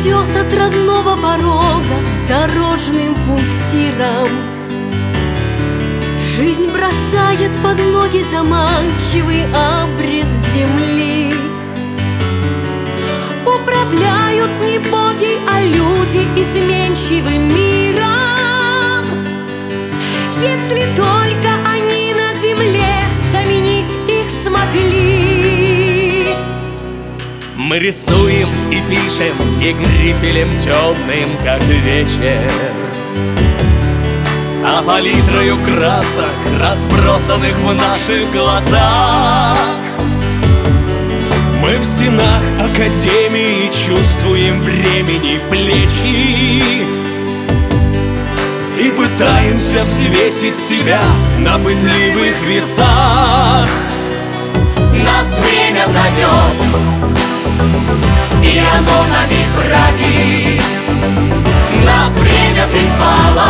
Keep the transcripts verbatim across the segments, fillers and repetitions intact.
идет от родного порога дорожным пунктиром. Жизнь бросает под ноги заманчивый обрез земли. Управляют не боги, а люди изменчивым миром. Если только они на земле заменить их смогли. Мы рисуем и пишем и грифелем темным, как вечер, а палитрою красок, разбросанных в наших глазах. Мы в стенах академии чувствуем бремени плечи и пытаемся взвесить себя на пытливых весах. Нас время зовет, и оно нами правит. Нас время призвало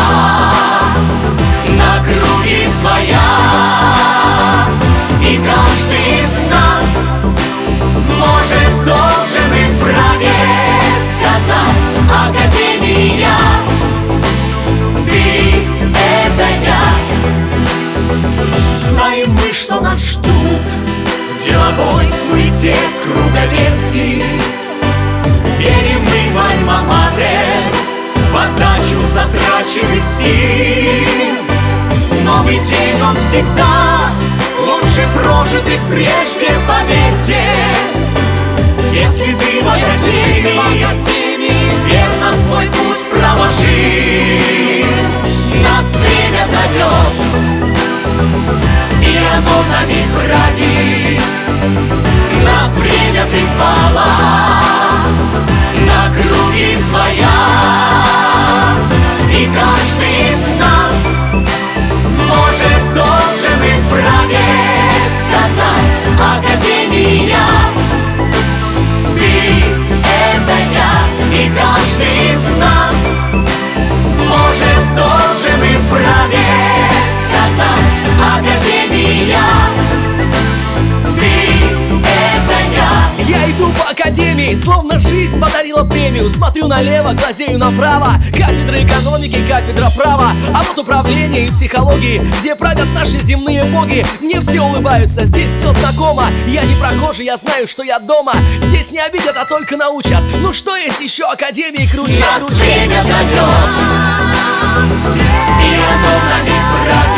на круги своя, и каждый из нас может, должен и вправе сказать: Академия, ты — это я. Знаем мы, что нас ждут в деловой суете круговерти. Верим мы в альма-матер, в отдачу затраченных сил. Новый день, он всегда лучше прожитых прежде, поверьте. Если ты в академии верно свой путь проложил. Нас время зовет, и оно нами правит. Нас время призвало на круги своя, и каждый из нас может, должен и вправе сказать: Академия, ты — это я. И каждый из нас может, должен и вправе сказать: Академия, ты — это я. Я иду по академии, словно жизнь подарила премию. Смотрю налево, глазею направо. Кафедра экономики, кафедра права. А вот управление и психологии, где правят наши земные боги. Мне все улыбаются, здесь все знакомо. Я не прохожий, я знаю, что я дома. Здесь не обидят, а только научат. Ну что есть еще академии круче? Нас время зовет, и оно нами правит.